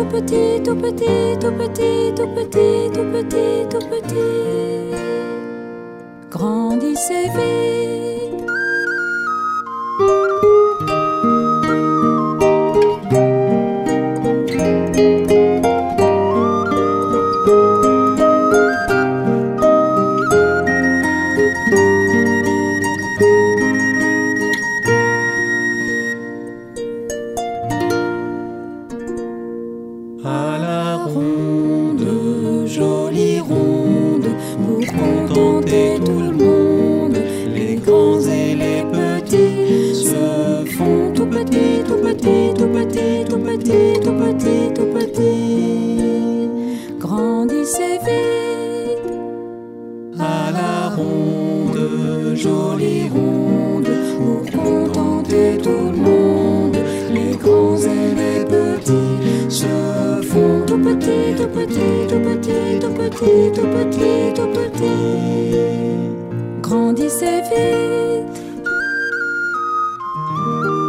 tout petit, tout petit, tout petit, tout petit, tout petit, tout petit. Grandissez vite. À la ronde, jolie ronde, pour contenter tout le monde, les grands et les petits se font tout petits, tout petits, tout petits, tout petits, tout petits, tout petits. Grandissez vite. À la ronde, jolie ronde, pour contenter tout le monde, les grands et les petits se font tout petits, tout petits, tout petits, tout petits, tout petits, tout petits. Grandissez vite.